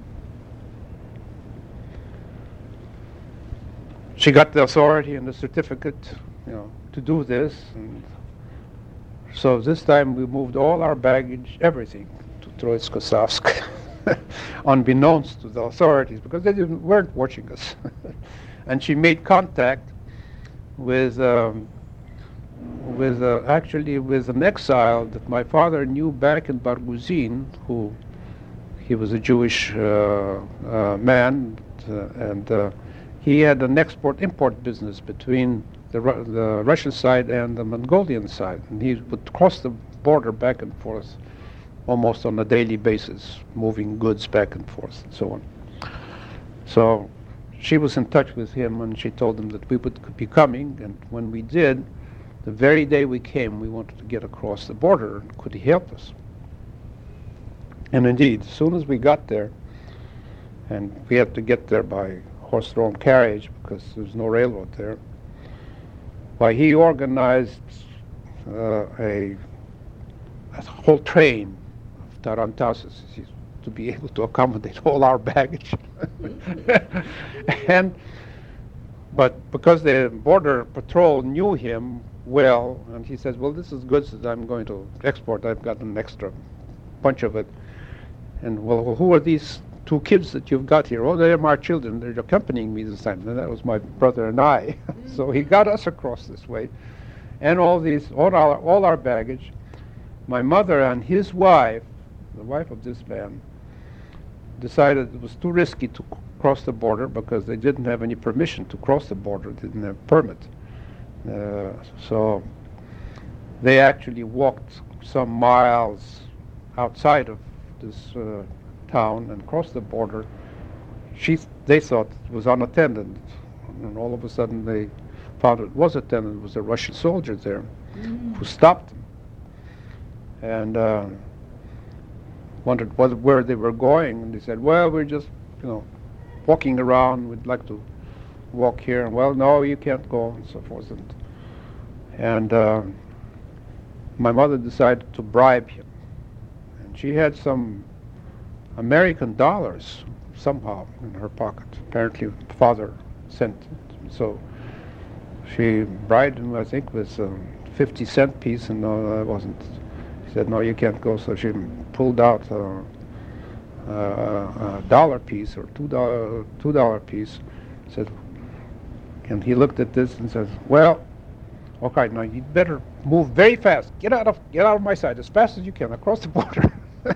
She got the authority and the certificate, you know, to do this, and so this time we moved all our baggage, everything, to Troitsko-Savsk, unbeknownst to the authorities, because they didn't, weren't watching us. And she made contact with, um, with uh, actually with an exile that my father knew back in Barguzin, who he was a Jewish uh, uh, man, uh, and uh, he had an export-import business between The, Ru- the Russian side and the Mongolian side, and he would cross the border back and forth almost on a daily basis, moving goods back and forth and so on. So she was in touch with him, and she told him that we would be coming, and when we did, the very day we came, we wanted to get across the border, and could he help us? And indeed, as soon as we got there, and we had to get there by horse-drawn carriage because there was no railroad there, why, he organized uh, a, a whole train of tarantasses to be able to accommodate all our baggage. And, but because the border patrol knew him well, and he says, well, this is goods that I'm going to export. I've got an extra bunch of it. And, well, who are these two kids that you've got here? Oh, they're my children. They're accompanying me this time. And that was my brother and I. So he got us across this way. And all these, all our, all our baggage. My mother and his wife, the wife of this man, decided it was too risky to cross the border because they didn't have any permission to cross the border, didn't have permit. Uh, so they actually walked some miles outside of this uh, town and crossed the border. She, they thought it was unattended, and all of a sudden they found it was attended. It was a Russian soldier there mm. who stopped them and uh, wondered what, where they were going. And they said, "Well, we're just, you know, walking around. We'd like to walk here." And, "Well, no, you can't go," and so forth. And, and uh, my mother decided to bribe him. And she had some American dollars somehow in her pocket. Apparently, father sent it. So she bribed him, I think, with a fifty cent piece, and no, that wasn't. He said, "No, you can't go." So she pulled out a, a, a dollar piece or two dollar two dollar piece. Said, and he looked at this and says, "Well, okay, now you'd better move very fast. Get out of get out of my sight as fast as you can across the border."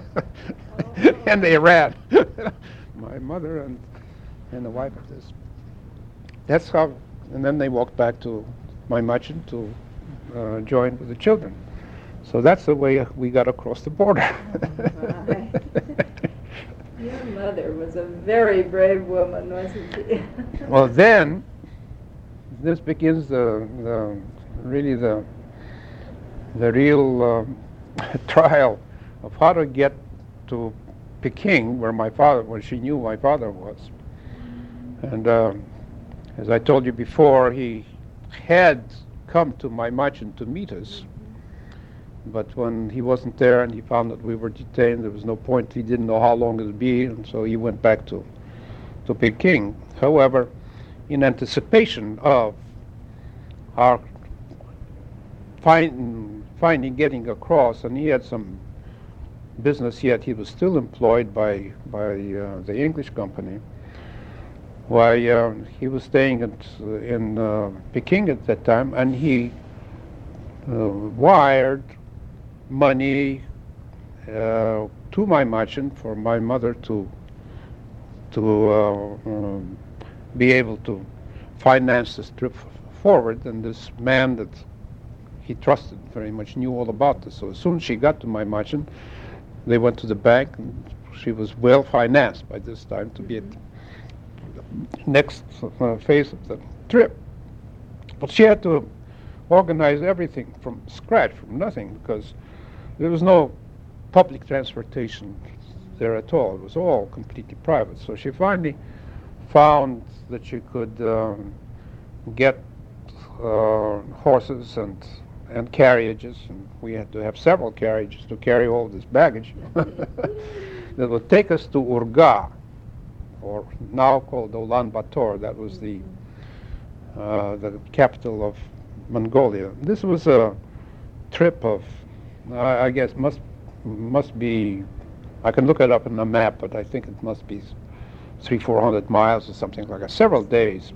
Oh. And they ran. My mother and and the wife of this. That's how. And then they walked back to Maimachen to uh, join with the children. So that's the way we got across the border. Oh, my. Your mother was a very brave woman, wasn't she? Well, then this begins the, the really the the real um, trial of how to get to Peking, where my father, where she knew my father was. And uh, as I told you before, he had come to Maimachen to meet us, but when he wasn't there and he found that we were detained, there was no point. He didn't know how long it would be, and so he went back to to Peking. However, in anticipation of our find, finding getting across, and he had some business yet, he was still employed by by uh, the English company. Why, uh, he was staying at, uh, in uh, Peking at that time, and he uh, wired money uh, to Maimachen for my mother to to uh, um, be able to finance this trip f- forward. And this man that he trusted very much knew all about this. So as soon as she got to Maimachen, they went to the bank, and she was well financed by this time to be at the next uh, phase of the trip. But she had to organize everything from scratch, from nothing, because there was no public transportation there at all. It was all completely private. So she finally found that she could um, get uh, horses and and carriages, and we had to have several carriages to carry all this baggage that would take us to Urga, or now called Ulaanbaatar. That was the uh, the capital of Mongolia. This was a trip of, uh, I guess, must must be, I can look it up in the map, but I think it must be three, four hundred miles or something like that, several days.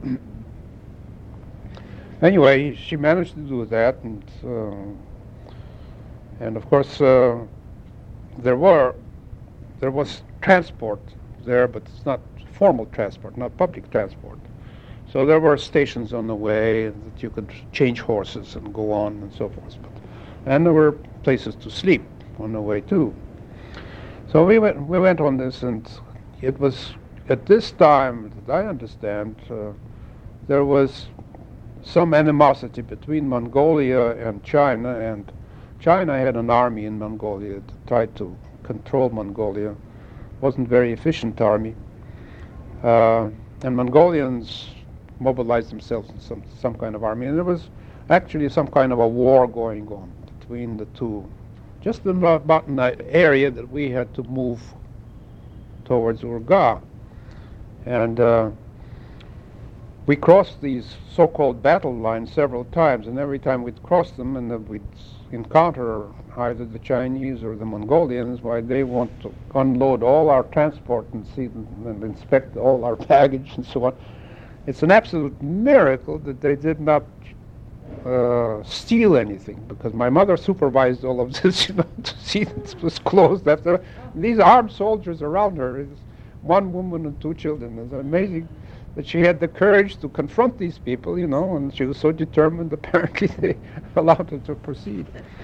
Anyway, she managed to do that, and uh, and of course uh, there were there was transport there, but it's not formal transport, not public transport. So there were stations on the way that you could change horses and go on and so forth. But, and there were places to sleep on the way too. So we went we went on this, and it was at this time that I understand uh, there was some animosity between Mongolia and China, and China had an army in Mongolia to try to control Mongolia. Wasn't very efficient army, uh, and Mongolians mobilized themselves in some some kind of army, and there was actually some kind of a war going on between the two, just in about an area that we had to move towards Urga, and uh, we crossed these so-called battle lines several times, and every time we'd cross them and then we'd encounter either the Chinese or the Mongolians, why they want to unload all our transport and see and inspect all our baggage and so on. It's an absolute miracle that they did not uh, steal anything, because my mother supervised all of this, you know, to see that it was closed after. These armed soldiers around her is one woman and two children. It's amazing that she had the courage to confront these people, you know, and she was so determined, apparently they allowed her to proceed.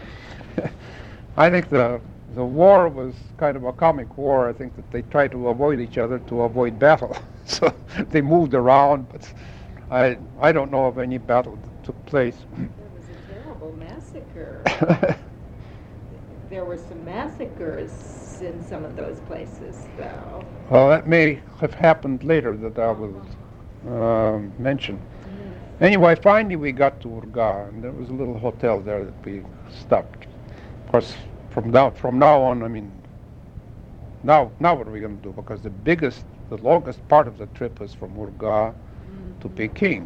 I think the the war was kind of a comic war. I think that they tried to avoid each other to avoid battle. So they moved around, but I I don't know of any battle that took place. There was a terrible massacre. There were some massacres in some of those places, though. Well, that may have happened later that I will uh, mention. Mm-hmm. Anyway, finally we got to Urga, and there was a little hotel there that we stopped. Of course, from now from now on, I mean, now now what are we going to do? Because the biggest, the longest part of the trip was from Urga mm-hmm. to Peking.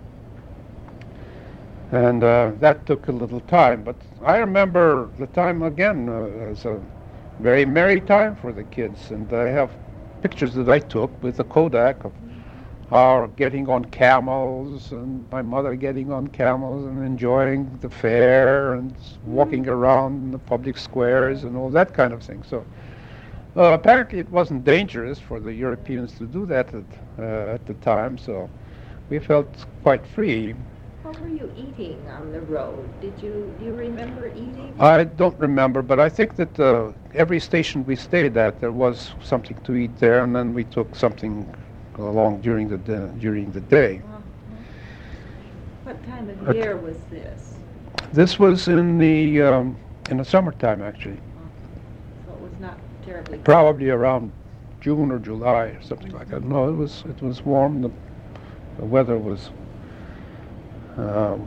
And uh, that took a little time, but I remember the time again uh, as a very merry time for the kids, and I have pictures that I took with the Kodak of our getting on camels, and my mother getting on camels and enjoying the fair and walking around in the public squares and all that kind of thing. So uh, apparently it wasn't dangerous for the Europeans to do that at, uh, at the time, so we felt quite free. What were you eating on the road? Did you do you remember eating? I don't remember, but I think that uh, every station we stayed at, there was something to eat there, and then we took something along during the da- during the day. Uh-huh. What time of Uh, year was this? This was in the um, in the summertime, actually, So it was not terribly. probably around June or July or something like that. No, it was it was warm. The, the weather was. Um,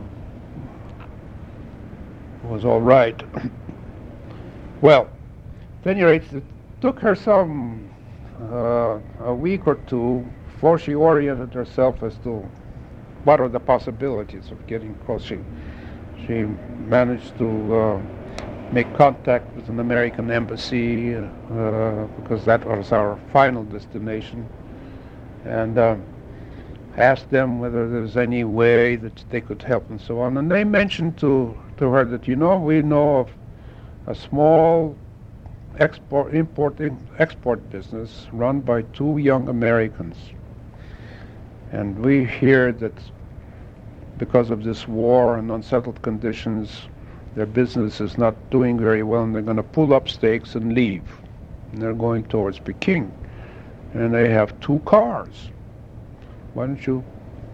was all right. Well, at any rate, it took her some uh, a week or two before she oriented herself as to what are the possibilities of getting across. She she managed to uh, make contact with an American embassy uh, because that was our final destination, and. Um, asked them whether there was any way that they could help and so on. And they mentioned to, to her that, you know, we know of a small export, importing, export business run by two young Americans. And we hear that because of this war and unsettled conditions, their business is not doing very well, and they're going to pull up stakes and leave. And they're going towards Peking. And they have two cars. Why don't you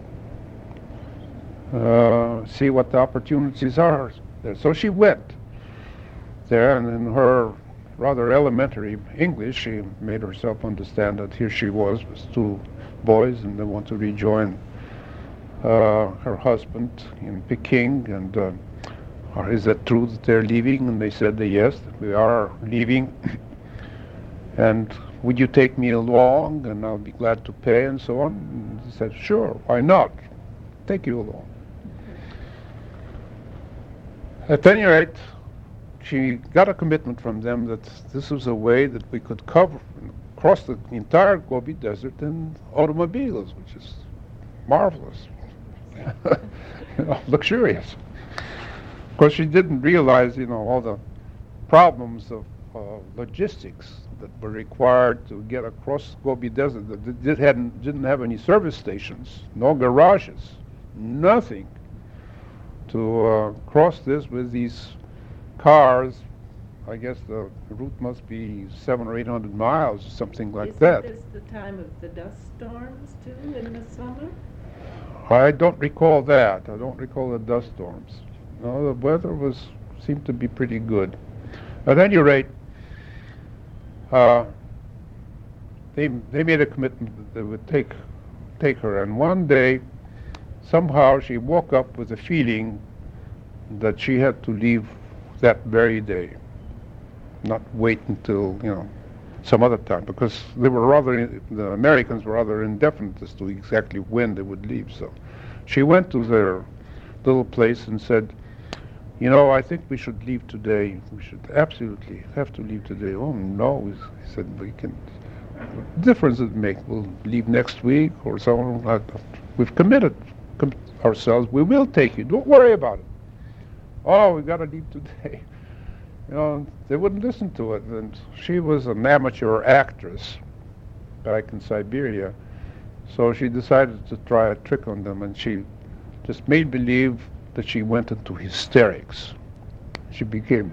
uh, see what the opportunities are there? So she went there, and in her rather elementary English, she made herself understand that here she was with two boys, and they want to rejoin uh, her husband in Peking. And uh, or is that true that they're leaving? And they said that yes, that we are leaving. And would you take me along, and I'll be glad to pay, and so on? And he said, sure, why not? Take you along. Mm-hmm. At any rate, she got a commitment from them that this was a way that we could cover, cross the entire Gobi Desert in automobiles, which is marvelous, you know, luxurious. Of course, she didn't realize, you know, all the problems of uh, logistics that were required to get across Gobi Desert. That did, hadn't, didn't have any service stations, no garages, nothing to uh, cross this with these cars. I guess the route must be seven or eight hundred miles, or something like Isn't that. this the time of the dust storms too in the summer? I don't recall that. I don't recall the dust storms. No, the weather was seemed to be pretty good. At any rate, uh, they they made a commitment that they would take take her. And one day, somehow, she woke up with a feeling that she had to leave that very day, not wait until, you know, some other time, because they were rather the Americans were rather indefinite as to exactly when they would leave. So she went to their little place and said, you know, I think we should leave today. We should absolutely have to leave today. Oh, no, he said, we can, what difference does it make? We'll leave next week or so on. We've committed com- ourselves. We will take you. Don't worry about it. Oh, we got to leave today. You know, they wouldn't listen to it. And she was an amateur actress. back in Siberia. So she decided to try a trick on them, and she just made believe that she went into hysterics. She became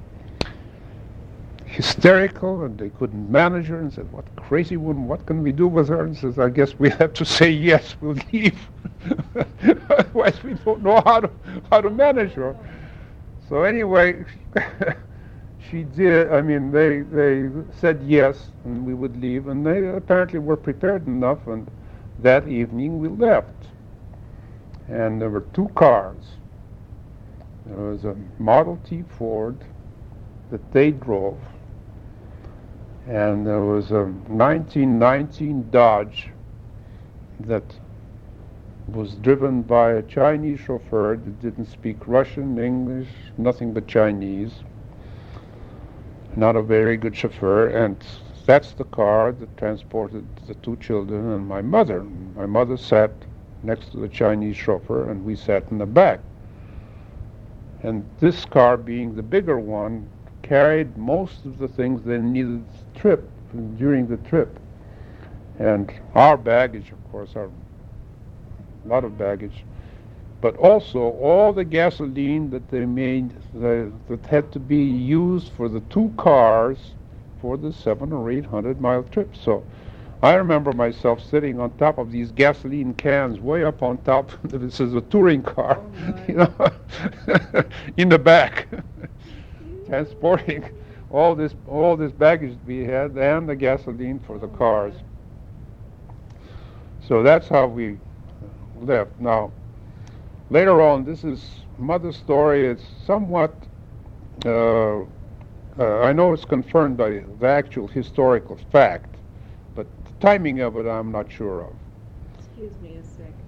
hysterical, and they couldn't manage her, and said, "What crazy woman, what can we do with her?" And says, "I guess we have to say yes, we'll leave. Otherwise we don't know how to how to manage her." So anyway, she did, I mean, they they said yes, and we would leave, and they apparently were prepared enough, and that evening we left. And there were two cars. There was a Model T Ford that they drove, and there was a nineteen nineteen Dodge that was driven by a Chinese chauffeur that didn't speak Russian, English, nothing but Chinese. Not a very good chauffeur, and that's the car that transported the two children and my mother. My mother sat next to the Chinese chauffeur, and we sat in the back. And this car, being the bigger one, carried most of the things they needed trip during the trip. And our baggage, of course, our a lot of baggage, but also all the gasoline that they made uh, that had to be used for the two cars for the seven or eight hundred mile trip. So I remember myself sitting on top of these gasoline cans way up on top. This is a touring car, Oh, you know, in the back, transporting all this all this baggage we had and the gasoline for the cars. So that's how we left. Now, later on, this is Mother's story. It's somewhat, uh, uh, I know it's confirmed by the actual historical fact, but the timing of it I'm not sure of. Excuse me a second.